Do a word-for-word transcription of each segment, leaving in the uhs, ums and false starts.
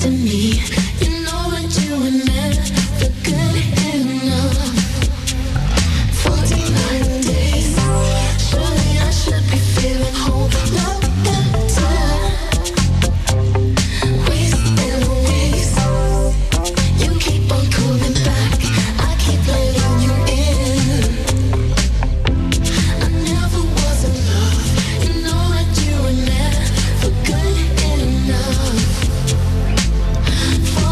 For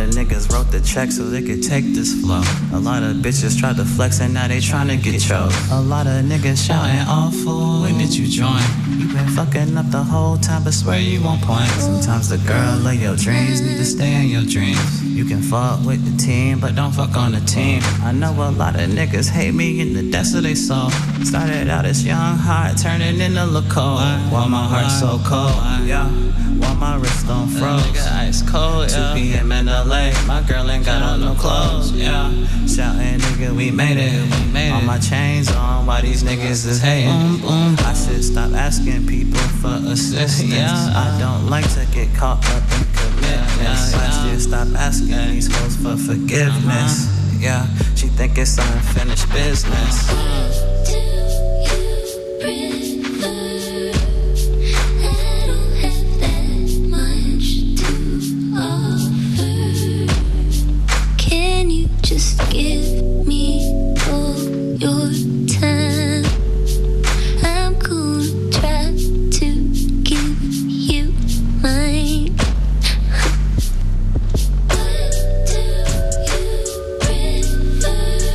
of niggas wrote the check so they could take this flow. A lot of bitches tried to flex and now they tryna get chose. A lot of niggas shouting awful. When did you join? You been fucking up the whole time, but swear you won't point. Sometimes the girl of your dreams need to stay in your dreams. You can fuck with the team, but don't fuck on the team. I know a lot of niggas hate me in the depths of their soul. Started out as young, heart turning into look cold. While my heart's so cold, yeah. While my wrist don't froze, nigga ice cold, yeah. two p.m. in L A, my girl ain't got on no clothes, yeah. Shouting, nigga, we made it, we made it. All my chains on, why these niggas is hating? Boom, boom. I should stop asking people for assistance. Yeah, I don't like to get caught up in commitments. Yeah, yeah, I should stop asking yeah. these hoes for forgiveness. Uh-huh. Yeah, she think it's unfinished business. Just give me all your time. I'm gonna try to give you mine. What do you prefer?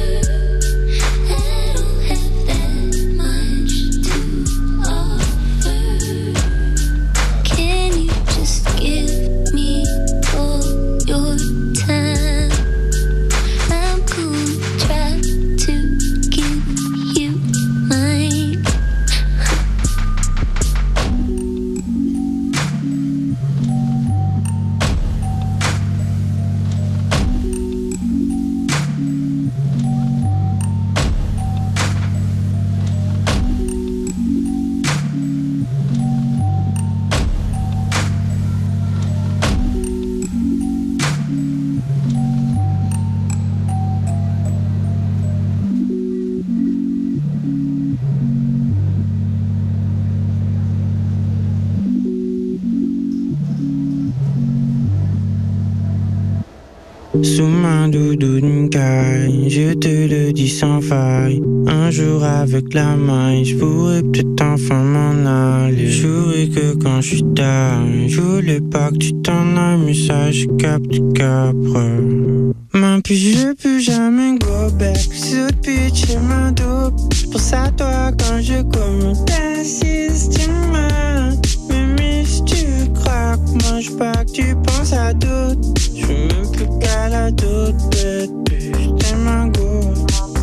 I don't have that much to offer. Can you just give me all your time? Sous ma doudoune caille, je te le dis sans faille. Un jour avec la maille, je pourrais peut-être enfin m'en aller. J'aurais que quand je suis tard, je voulais pas que tu t'en ailles, mais ça je capte capre. Mais puis je veux plus jamais go back, so bitch et ma dope. Pour ça toi quand je commande t'insistes, tu m'as. Mais si tu crois que moi je pas que tu penses à d'autres. Je veux même plus qu'à la doute, bête, putain ma go.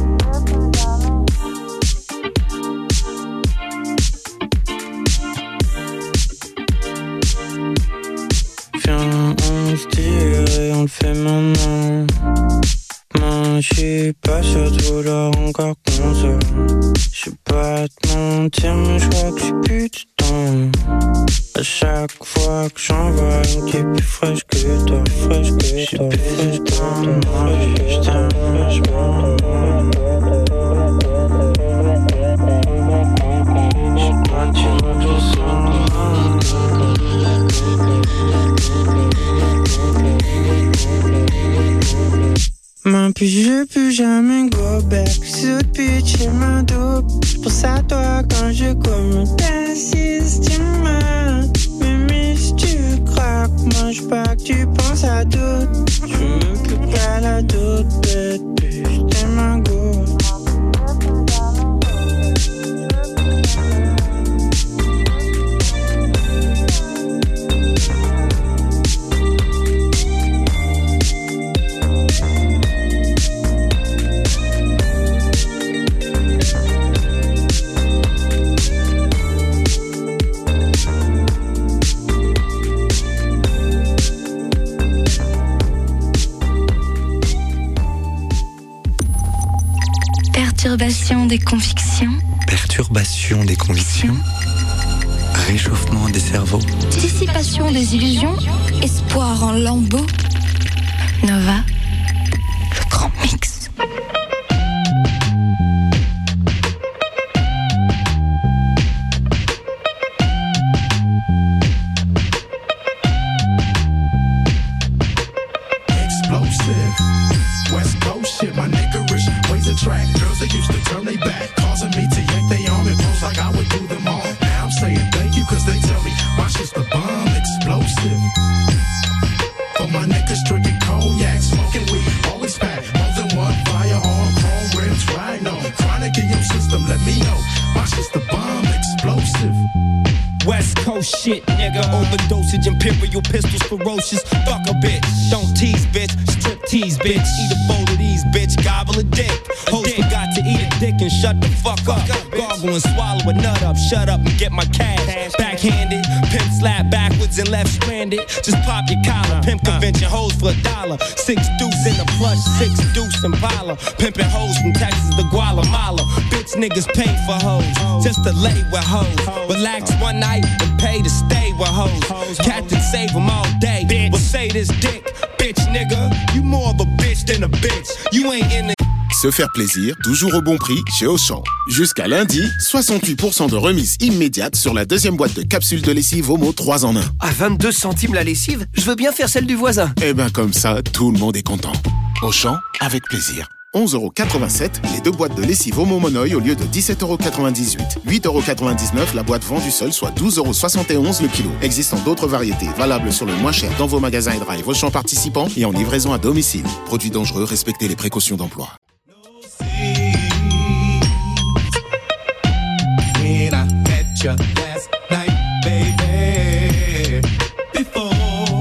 Viens, on se tire et on le fait maintenant. Moi, j'suis pas sûr de vouloir encore qu'on se. J'sais pas te mentir, mais j'crois que j'ai plus de temps. À chaque fois que j'en vois une qui est plus fraîche que toi, plus fraîche que toi, plus fraîche que toi, moi je t'aime fraîchement. J'sais pas, tu vois que je sens. Mais puis je veux plus jamais go back, so bitch et ma dope. Pour ça toi quand je commande t'insistes, tu m'as. Mais si tu crois que moi je pas que tu penses à d'autres. Je veux même plus qu'à la doute, bête, putain ma go. Perturbation des convictions. Perturbation des convictions. Réchauffement des cerveaux. Dissipation des illusions. Espoir en lambeaux. Nova, le grand mix. For my niggas drinking cognac. shit, nigga. Overdosage, imperial pistols, ferocious. Fuck a bitch, don't tease, bitch. Strip tease, bitch. Eat a bowl of these, bitch. Gobble a dick. Host forgot to eat a dick and shut the fuck up. Gargle and swallow a nut up. Shut up and get my cash. Backhanded, pimp slap backwards and left stranded. Just pop your collar. Pimp convention hoes for a dollar. Six deuce in the plush, six deuce Impala. Pimping hoes from Texas to Guatemala. Bitch niggas pay for hoes, just to lay with hoes. Relax one night and pay to stay with hoes. Captain save them all day. We'll say this dick, bitch nigga. You more of a bitch than a bitch. You ain't in the. Se faire plaisir, toujours au bon prix chez Auchan. Jusqu'à lundi, soixante-huit pour cent de remise immédiate sur la deuxième boîte de capsules de lessive Omo trois en un. À vingt-deux centimes la lessive, je veux bien faire celle du voisin. Eh ben comme ça, tout le monde est content. Auchan, avec plaisir. onze euros quatre-vingt-sept, les deux boîtes de lessive Omo Monoï au lieu de dix-sept euros quatre-vingt-dix-huit. huit euros quatre-vingt-dix-neuf la boîte vendue seule, soit douze euros soixante et onze le kilo. Existant d'autres variétés, valables sur le moins cher dans vos magasins et drive Auchan participants et en livraison à domicile. Produits dangereux, respectez les précautions d'emploi. When I met you last night, baby, before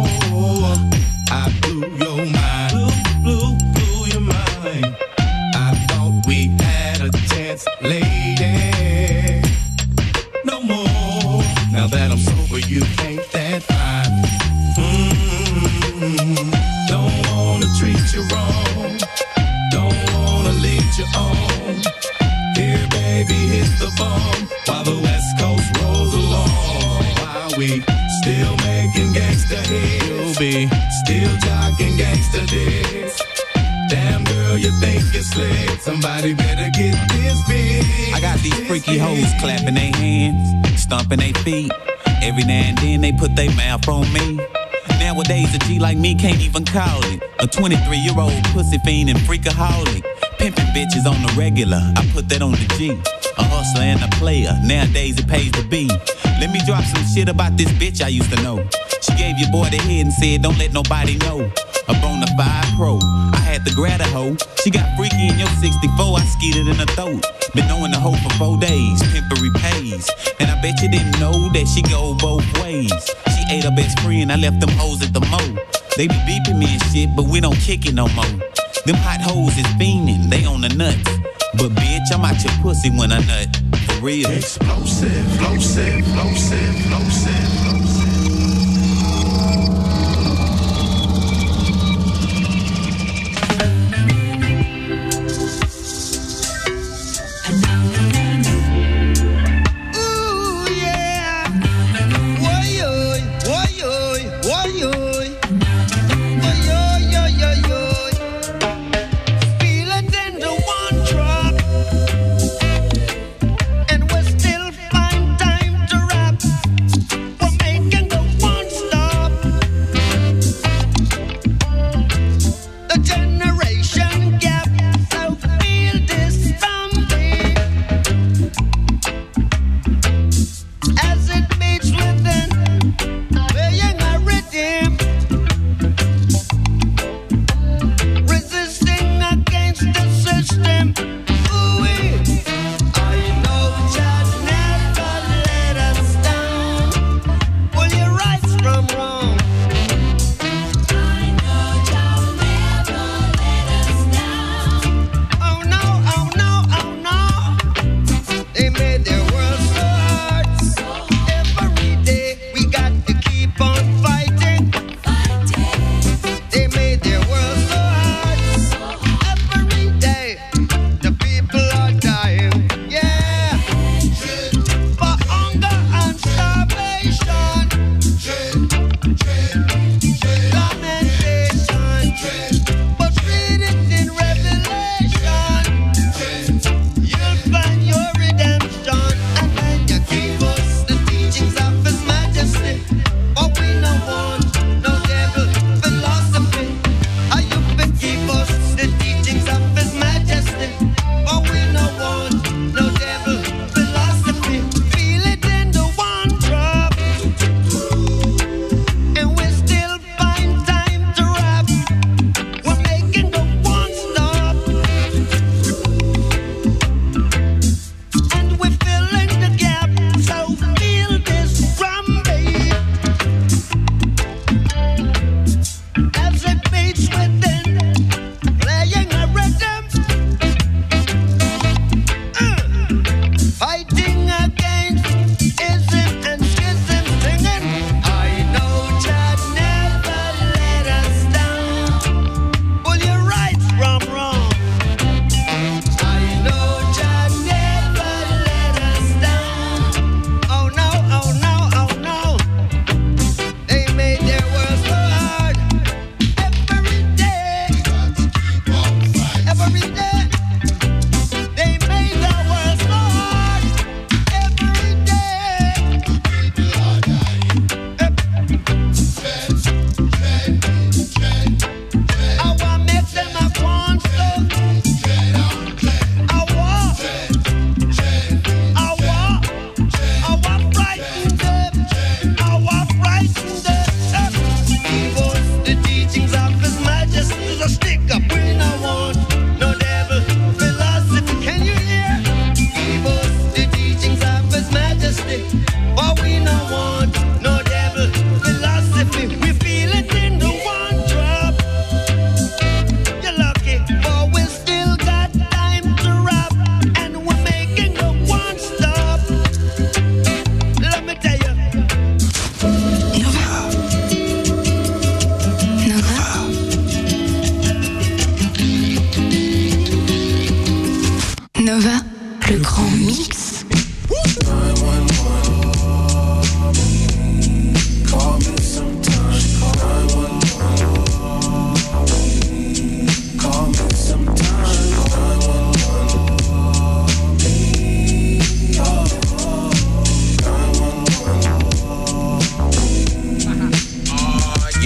I blew your mind, blew, blew, blew your mind. I thought we had a chance, lady. No more. Now that I'm sober, you ain't that fine. Mm-hmm. Don't wanna treat you wrong. Don't wanna lead you on. Here, baby, hit the bomb while the West Coast rolls along. While we still making gangsta hits, you'll be still jocking gangsta dicks. Damn girl, you think you're slick? Somebody better get this big. I got these freaky hoes clapping their hands, stomping their feet. Every now and then they put their mouth on me. Nowadays a G like me can't even call it a twenty-three-year-old pussy fiend and freakaholic. Pimping bitches on the regular, I put that on the G. A hustler and a player, nowadays it pays to be. Let me drop some shit about this bitch I used to know. She gave your boy the head and said don't let nobody know. A bonafide pro, I had to grab a hoe. She got freaky in your sixty-four, I skeeted in her throat. Been knowing the hoe for four days, pimpery pays. And I bet you didn't know that she go both ways. She ate her best friend, I left them hoes at the mo. They be beeping me and shit, but we don't kick it no more. Them hot hoes is fiending, they on the nuts. But bitch, I'm out your pussy when I nut. For real. Explosive, explosive, explosive, explosive, explosive. And we're still find time to rap.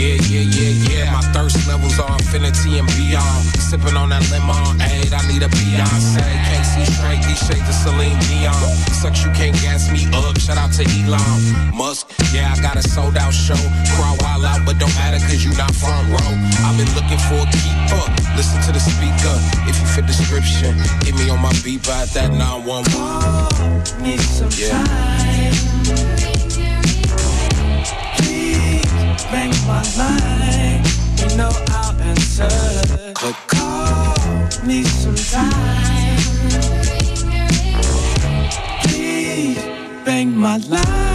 Yeah, yeah, yeah, yeah. My thirst levels are infinity and beyond. Sipping on that lemonade, I need a Beyonce. Can't see straight, these shades of Celine Dion. Sucks you can't gas me up. Shout out to Elon Musk. Yeah, I got a sold out show. Crowd wild out, but don't matter cause you not front row. I've been looking for a keeper. Listen to the speaker. If you fit description, hit me on my beeper at that nine one one. Need some yeah. time. Please make my line. You know I'll answer. Click. Call me some time. Please bang my line.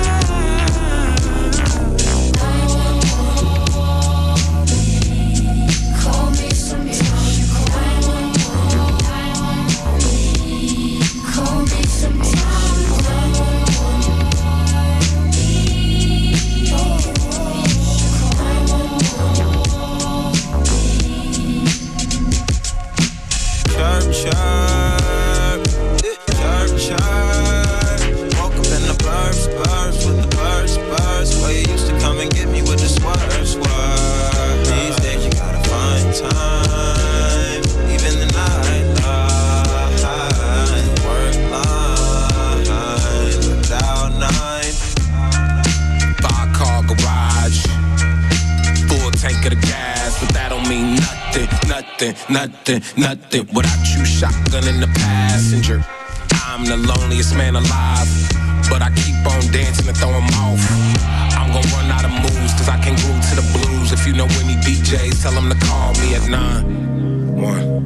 Nothing, nothing, nothing without you, shotgun in the passenger. I'm the loneliest man alive, but I keep on dancing to throw him off. I'm gonna run out of moves, cause I can't groove to the blues. If you know any D Js, tell them to call me at nine one.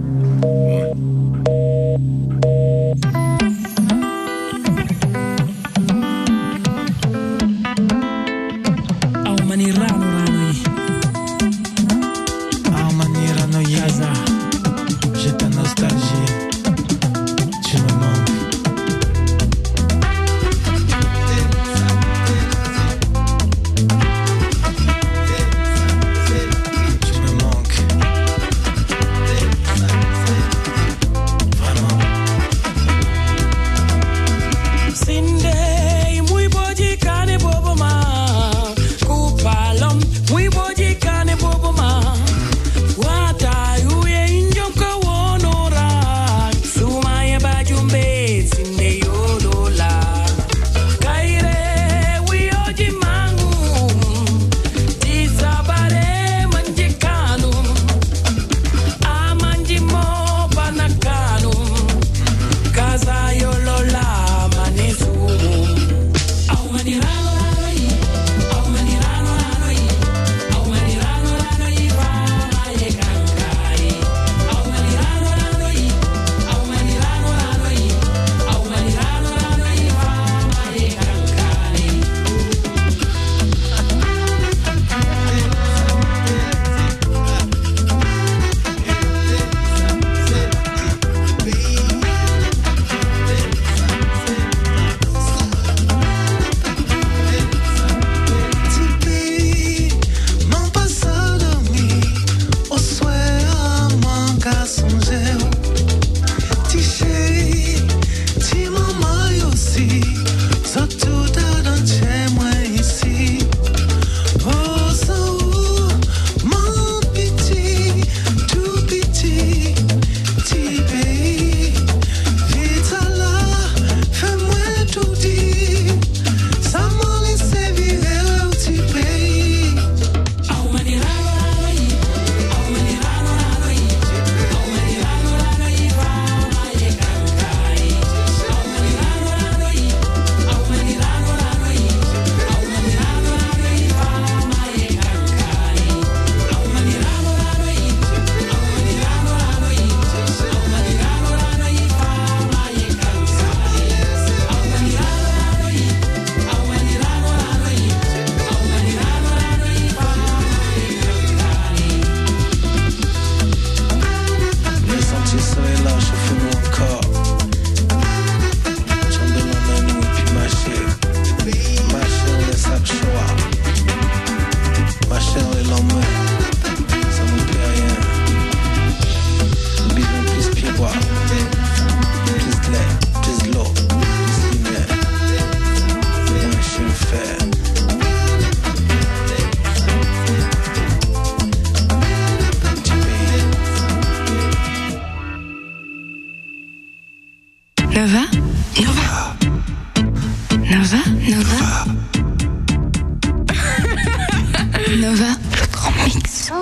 mix.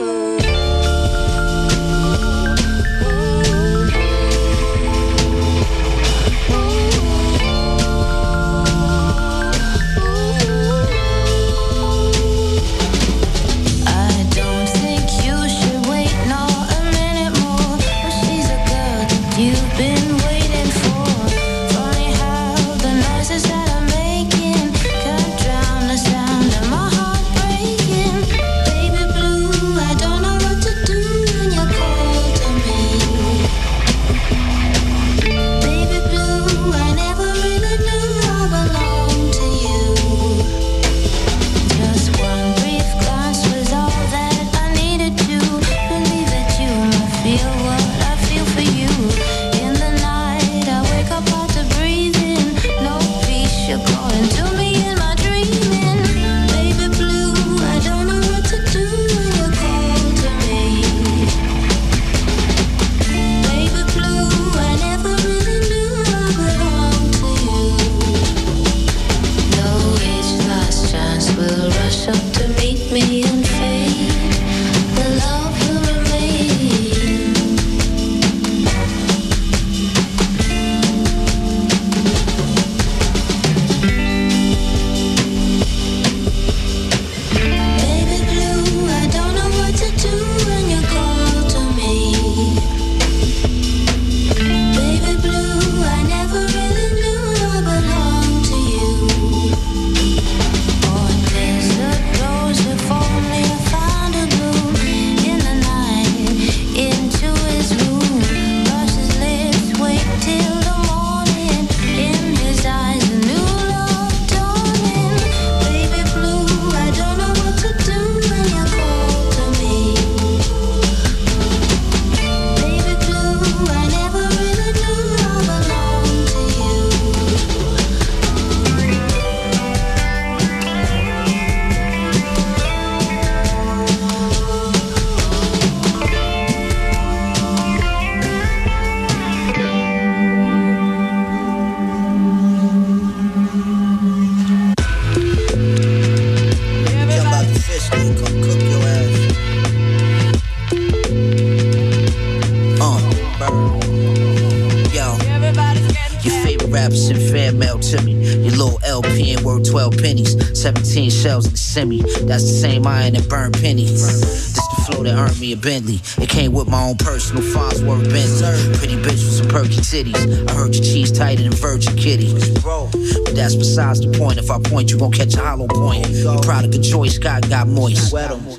seventeen shells in the semi. That's the same iron that burned pennies. This the flow that earned me a Bentley. It came with my own personal Farnsworth Bentley. Pretty bitch with some perky titties. I heard your cheese tighter than Virgin Kitty. But that's besides the point. If I point, you gon' catch a hollow point. You product of choice, God got moist.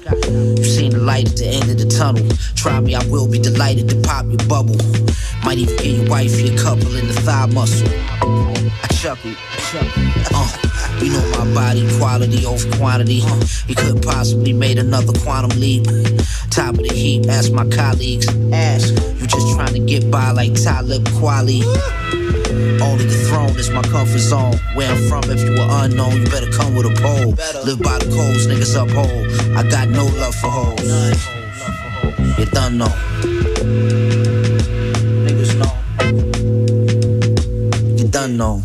You seen the light at the end of the tunnel. Try me, I will be delighted to pop your bubble. Might even give your wifey a couple in the thigh muscle. I chuckle. Uh. You know my body, quality over quantity. You couldn't possibly made another quantum leap. Top of the heap, ask my colleagues. Ask, you just trying to get by like Talib Kweli. Only the throne is my comfort zone. Where I'm from, if you were unknown, you better come with a pole. Live by the codes, niggas uphold. I got no love for hoes. You done know. Niggas know. You done know.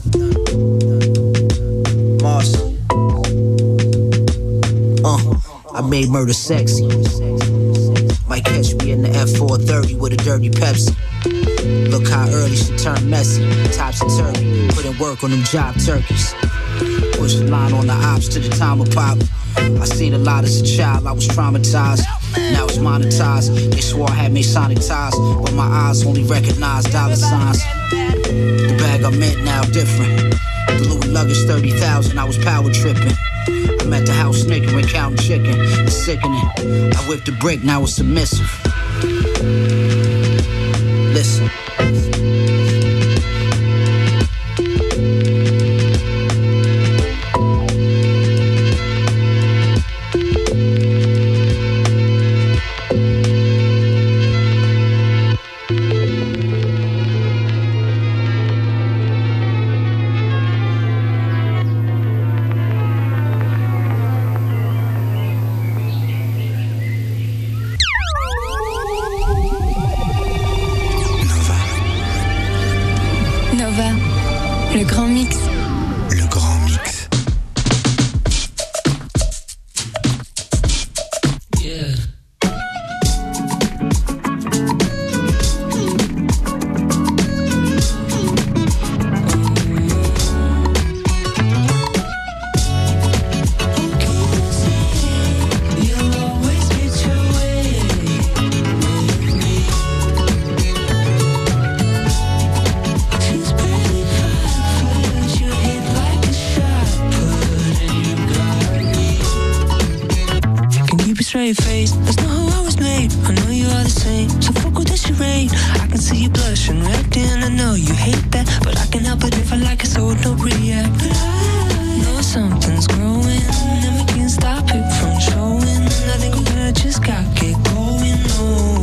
Uh, I made murder sexy. Might catch me in the F four thirty with a dirty Pepsi. Look how early she turned messy. Topsy-turvy, put in work on them job turkeys. Push the line on the ops to the time of pop. I seen a lot as a child, I was traumatized. Now it's monetized. They swore I had Masonic ties, but my eyes only recognize dollar signs. The bag I meant now different. The Louis luggage thirty thousand, I was power tripping. I'm at the house snickering, counting chicken. It's sickening. I whipped the brick, now it's submissive. Listen. Nova. Yeah. Straight face, that's not how I was made. I know you are the same, so fuck with the charade. I can see you blushing, red and I know you hate that, but I can help it if I like it, so don't react. But I know something's growing, and we can't stop it from showing. I think we're gonna just gotta get going, oh.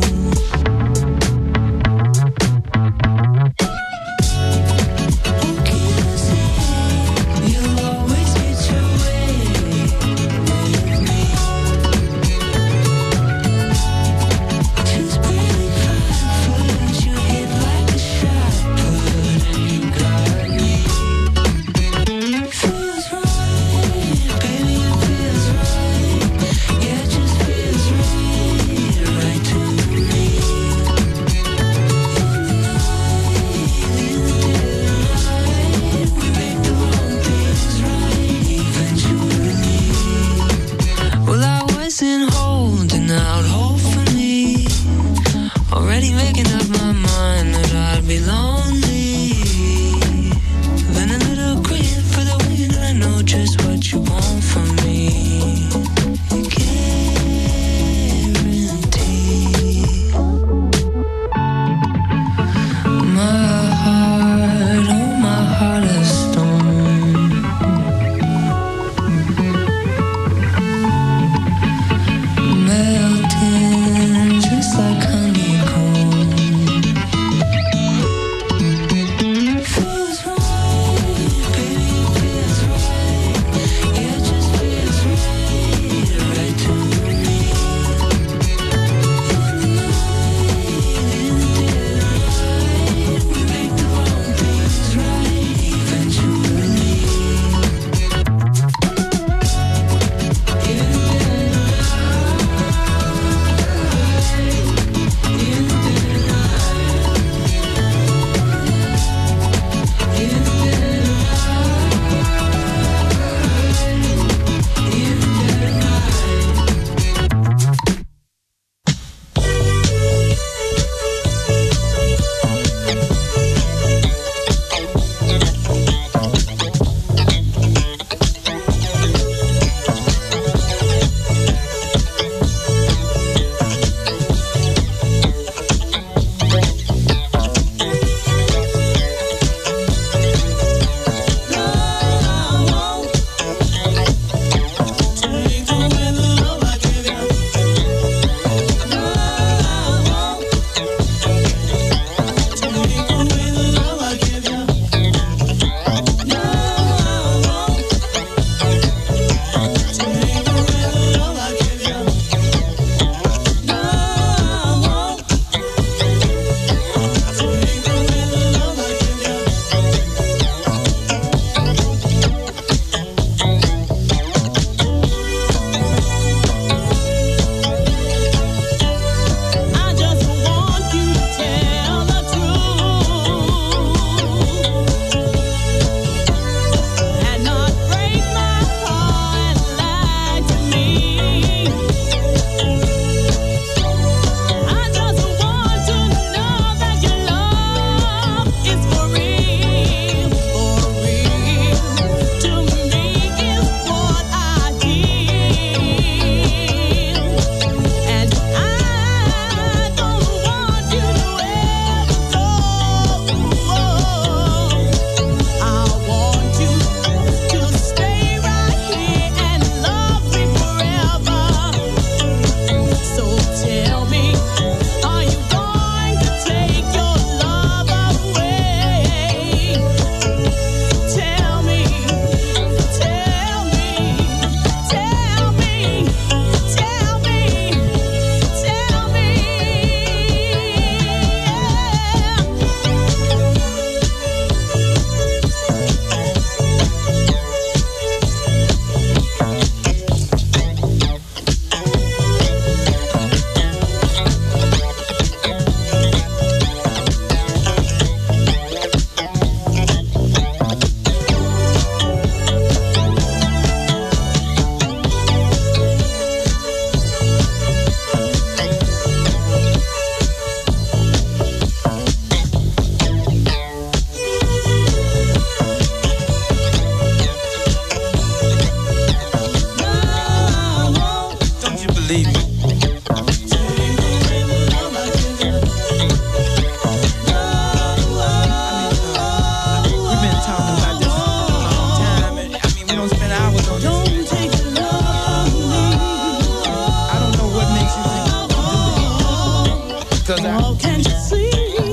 cause I oh, can't you see?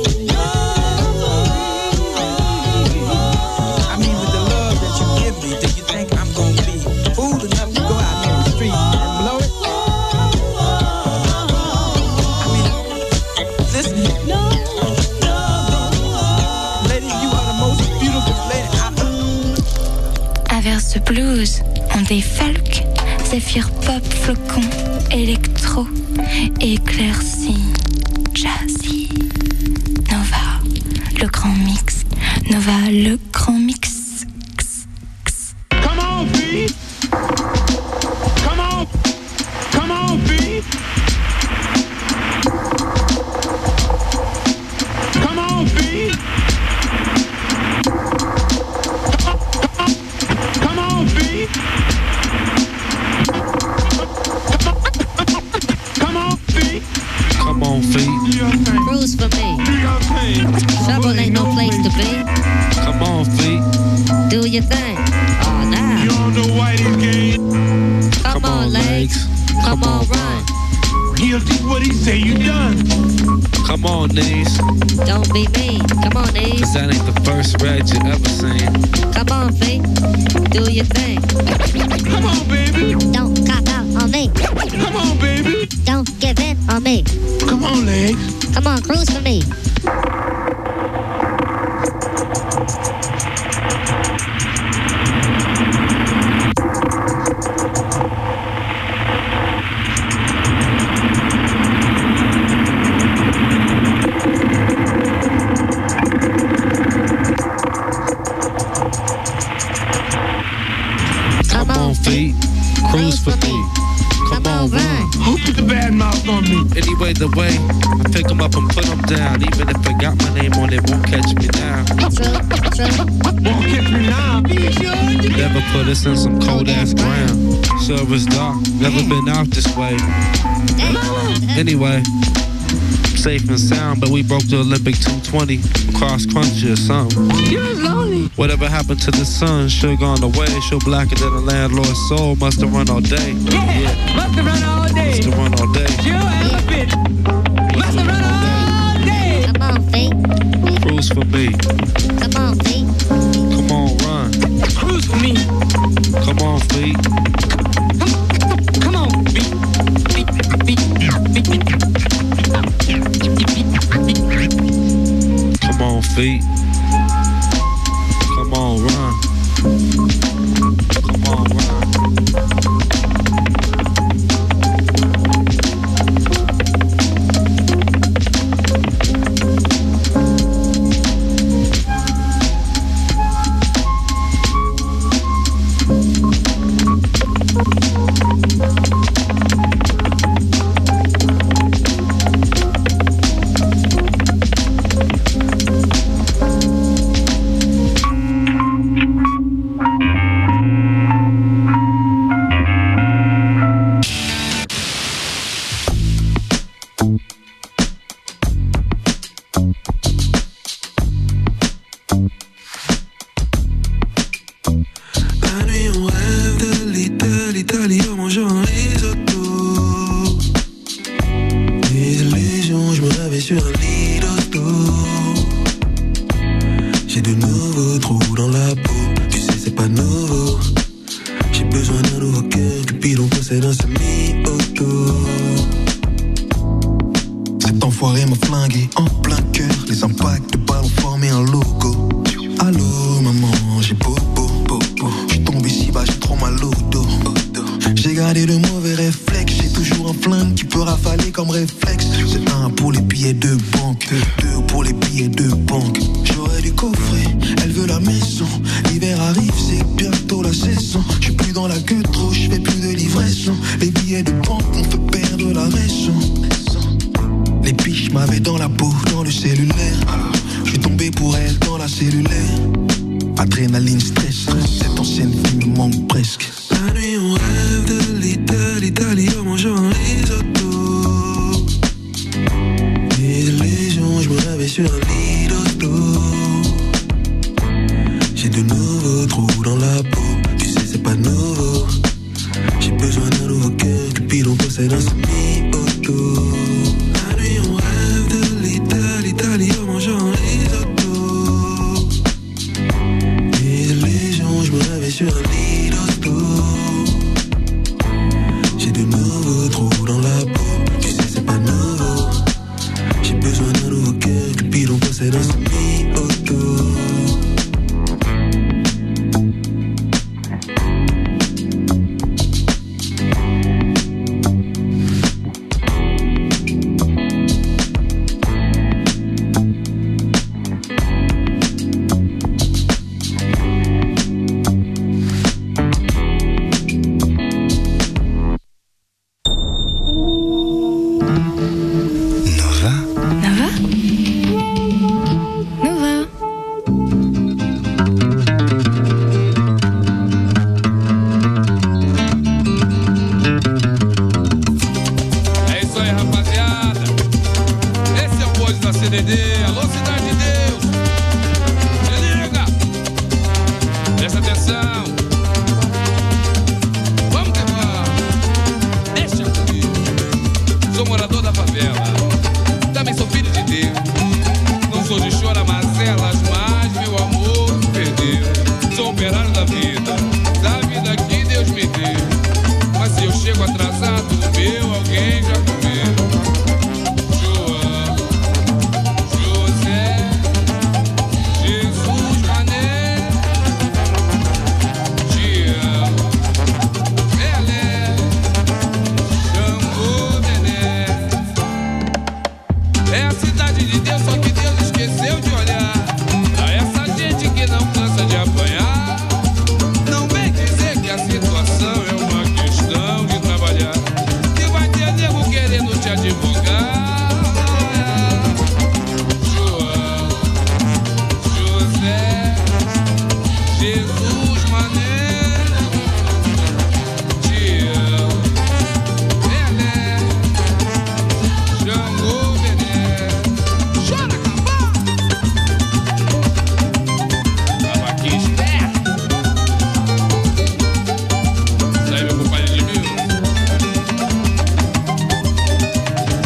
I mean, with the love that you give me, do you think I'm gonna be fool enough to go out in the street and blow it? I mean, listen, no, no, lady, you are the most beautiful lady I... Averse blues, on défalque, zéphyr pop, flocon, électro, éclairci, jazzy. Nova, le grand mix. Nova, le grand mix. Come on, B. Come on. Come on, B. Come on, B. Come on, B. Come on, B. Come on, feet. Cruise for me. Trouble ain't no place to be. Come on, feet. Do your thing. Oh, nah. You on the whitey game. Come, Come on, legs. Come, Come on, run. He'll do what he say you done. Come on, knees. Don't be mean. Come on, knees. Cause that ain't the first red you ever seen. Come on, feet. Do your thing. Come on, baby. Don't cop out on me. Come on, baby. Don't give in on me. Come on, legs. Come on, cruise for me. Come on, feet. Cruise for me. Come on, run. Who put the bad mouth on me? Anyway, the way I pick them up and put them down. Even if I got my name on it, won't catch me now. True, true. Won't catch me now. Never put us in some cold ass ground. Service dark, never been out this way. Anyway, safe and sound, but we broke the Olympic two twenty. Cross country or something. You're lonely. Whatever happened to the sun? Sure gone away. Sure blacker than a landlord's soul. Must have run all day. Yeah, yeah. Must have run all day. Must have run all day. You elephant. Must have run all day. Come on, feet. Cruise for me. Come on, feet. Come on, run. Cruise for me. Come on, feet. Come, come on, feet. Feet, feet, feet, feet. Come on, feet. Come on, run. Come on, run. Puis l'on possède un semi-auto. La nuit on rêve de Nova. Nova? Nova. É isso aí, rapaziada. Esse é o bonde da C D D. Alô, Cidade de Deus. Se liga. Presta atenção. Vamos quebrar. Deixa comigo. Sou morador da favela. Também sou filho de Deus. Não sou de chora-mazelas, mas meu amor se perdeu. Sou operário da vida, da vida que Deus me deu. Mas se eu chego atrasado, o meu alguém já comeu. João, José, Jesus, Mané, Tião, Pelé, Xangô, Nené. É a cidade de Deus, só que Deus esqueceu de olhar pra essa gente que não cansa de apanhar. Não vem dizer que a situação é uma questão de trabalhar, que vai ter nego querendo te advogar. João, José, Jesus, Mané, Tião, Pelé, Xangô, Nené. Chora, acabar! Tava aqui esperto. Isso aí, meu compadre de mil.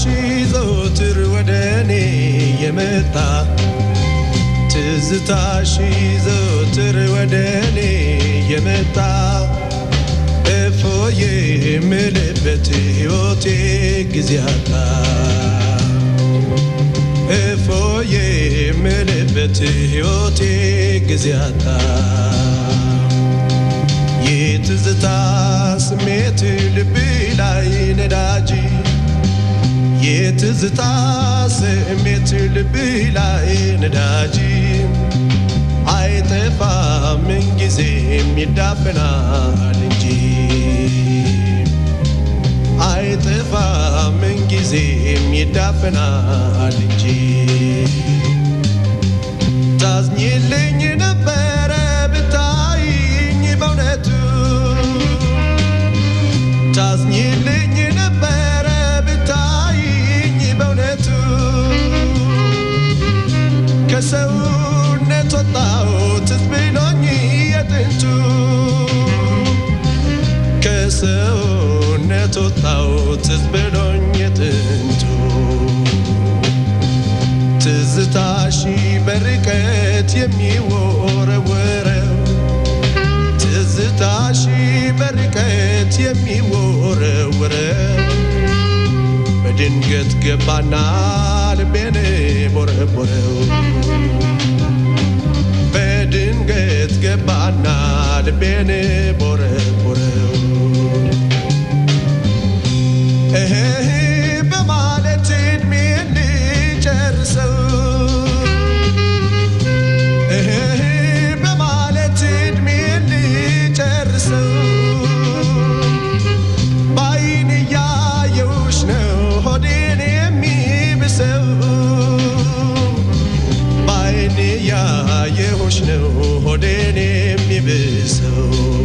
ዘወትር ወደ እኔ የመጣ ትዝታሽ ዘወትር ወደ እኔ የመጣ እፎዬ የምልበት ሕይወቴ ጊዜ አጣ እፎዬ የምልበት ሕይወቴ ጊዜ አጣ የትዝታ ስሜት ልብ ላይ ነዳጅ የትዝታ ስሜት ልብ ላይ ነዳጅ አይጠፋም ምንጊዜም ይዳፈናል እንጂ አይጠፋም ምንጊዜም ይዳፈናል እንጂ ታዝኝልኝ ነበረ ብታይኝ በእውነቱ ታዝኝልኝ ነበረ ብታይኝ በእውነቱ ከሰውነት ወጣሁት ትዝ ብሎኝ የጥንቱ ከሰውነት ወጣሁት ትዝ ብሎኝ የጥንቱ ትዝታሽ በርቀት የሚወረወረው ትዝታሽ በርቀት የሚወረወረው በድንገት ገባና ልቤን ቦረቦረው በድንገት ገባና ልቤን ቦረቦረው እህ በማለት እድሜን ልጨርሰው እህ በማለት እድሜን ልጨርሰው ባይን እያየሁሽ ነው ሆዴን የሚብሰው ባይን እያየሁሽ ነው ሆዴን የሚብሰው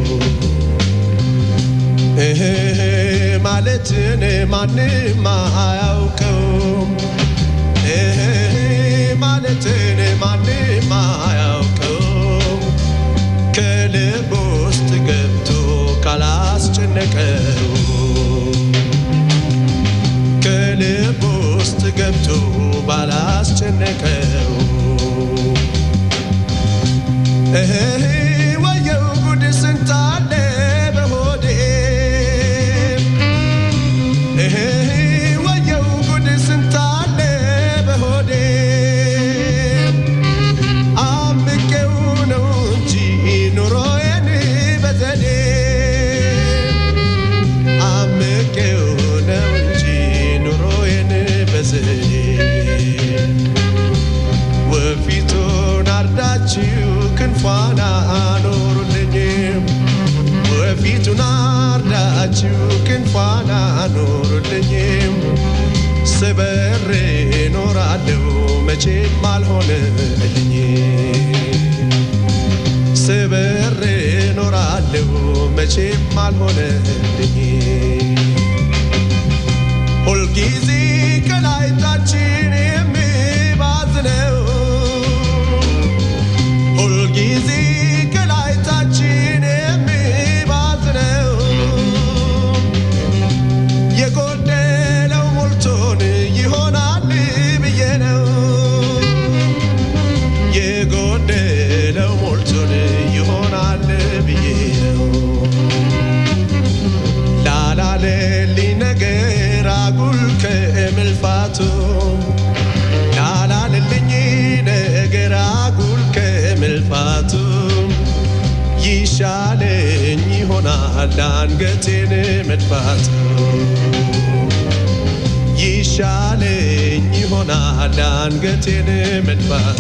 እህ ማለትን ማንም አያውቀው እህ ማለትን ማንም አያውቀው ከልብ ውስጥ ገብቶ ካላስጨነቀው ከልብ ውስጥ ገብቶ ባላስጨነቀው እህ ወየው ጉድ ስንት አለ በሆዴ እህ ወየው ጉድ ስንት አለ በሆዴ አምቄው ነው እንጂ ኑሮዬን በዘዴ አምቄው ነው እንጂ ኑሮዬን በዘዴ ወፊቱን አርዳችሁ ክንፏን አኖሩልኝ ወፊቱን አርዳችሁ ክንፏን አኖሩልኝ ስበሬ ኖራለሁ መቼም አልሆነልኝ ስበሬ ኖራለሁ መቼም አልሆነልኝ ሁልጊዜ ከላይታችን የሚባዝነው ሁልጊዜ ከላይታችን የሚባዝነው የጎደለው ሞልቶን ይሆናል ብዬ ነው የጎደለው ሞልቶን ይሆናል ብዬ ነው ላላለልኝ ነገር አጉል ከመልፋቱ ላላለልኝ ነገር አጉል ከመልፋቱ ይሻለኝ ይሆናል አንገቴን መድፋቱ ይሻለኝ ይሆናል አንገቴን መድፋቱ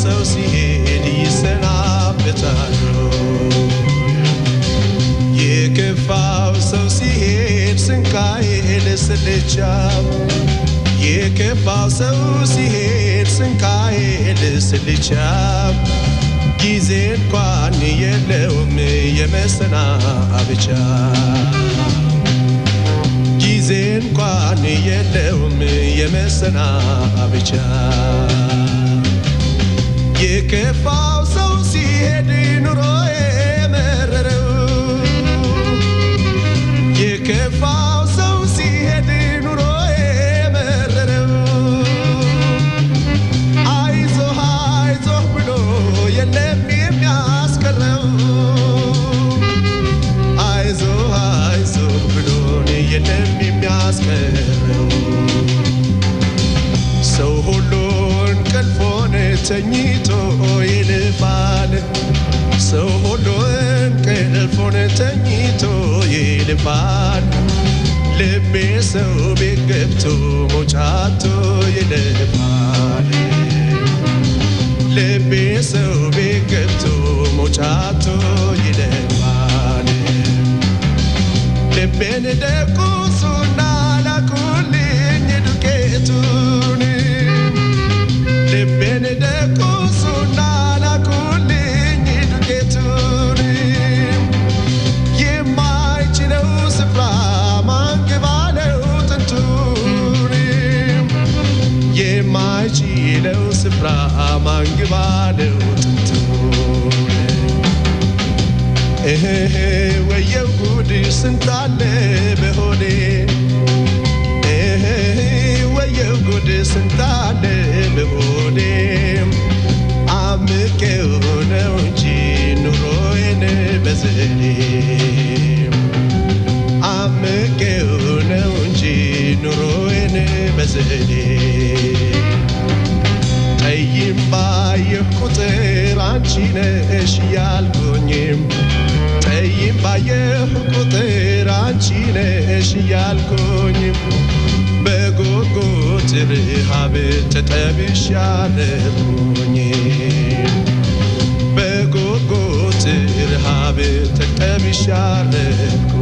ሰው ሲሄድ ይሰናበታሉ የከፋው ሰው ሲሄድ ስንቃዬ ልስልቻው የከፋው ሰው ሲሄድ ስንቃዬ ልስልቻው ጊዜ እንኳን የለውም የመሰናበቻ ጊዜ እንኳን የለውም የመሰናበቻ የከፋው ሰው ሲሄድ ኑሮዬ መረረው የከፋው ሰው ሲሄድ ኑሮዬ መረረው አይዞህ አይዞህ ብሎ የለም የሚያስቀረው አይዞህ አይዞህ ብሎ የለም የሚያስቀረው ሰው ሁሉ እንቅልፉን ተኝቶ ይልፋል ሰው ሁሉ እንቅልፉን ተኝቶ ይልፋል ልቤ ሰው ቤት ገብቶ መውጫቶ ይልፋል ልቤ ሰው ቤት ገብቶ መውጫቶ ይልፋል ልቤን ደቁሱና ላኩልኝ ዱቄቱን ልቤን ደቁሱና ላኩልኝ ዱቄቱን የማይችለው ስፍራ ማንግባለው ጥንቱን የማይችለው ስፍራ ማንግባለው ጥንቱን እህ ወየው ጉድ ስንታለ በሆዴ እህ ወየው ጉድ ስንታለ በሆዴ አምቄው ነው እንጂ ኑሮዬን በዘዴ አምቄው ነው እንጂ ኑሮዬን በዘዴ ጠይም ባየሁ ቁጥር አንቺ ነሽ ያልኩኝም ጠይም ባየሁ ቁጥር አንቺ ነሽ ያልኩኝም በጉጉት ረሃብ ተጠብሻለሁኝ በጉጉት ረሃብ ተጠብሻለሁ